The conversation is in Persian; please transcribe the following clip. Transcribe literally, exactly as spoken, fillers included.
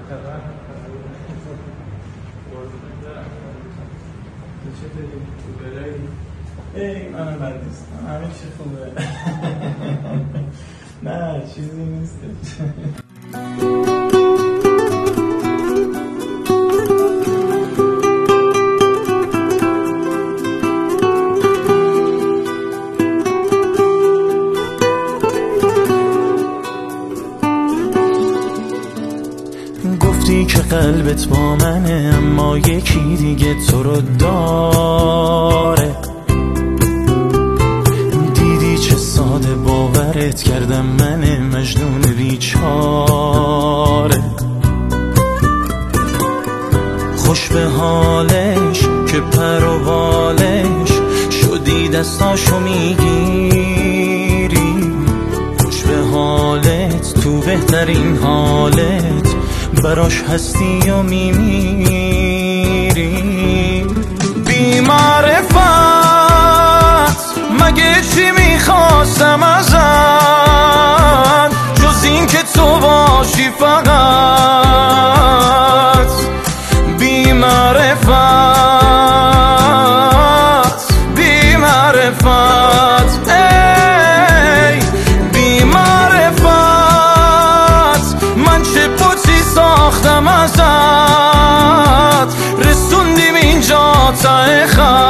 ای منم بد نیستم، همه چی خوبه. نه چیزی نیستش. گفتی که قلبت با منه اما یکی دیگه تو رو داره. دیدی چه ساده باورت کردم من مجنون بیچاره. خوش به حالش که پر و بالش شدی دستاشو میگیری. خوش به حالت تو بهترین حالت براش هستی و میمیری. بی معرفت مگه چی میخواستم ازت جز این که تو باشی فقط. بی معرفت بی معرفت ای بی معرفت من چه پوچی ساختم ازت رسوندیم اینجا ته خط.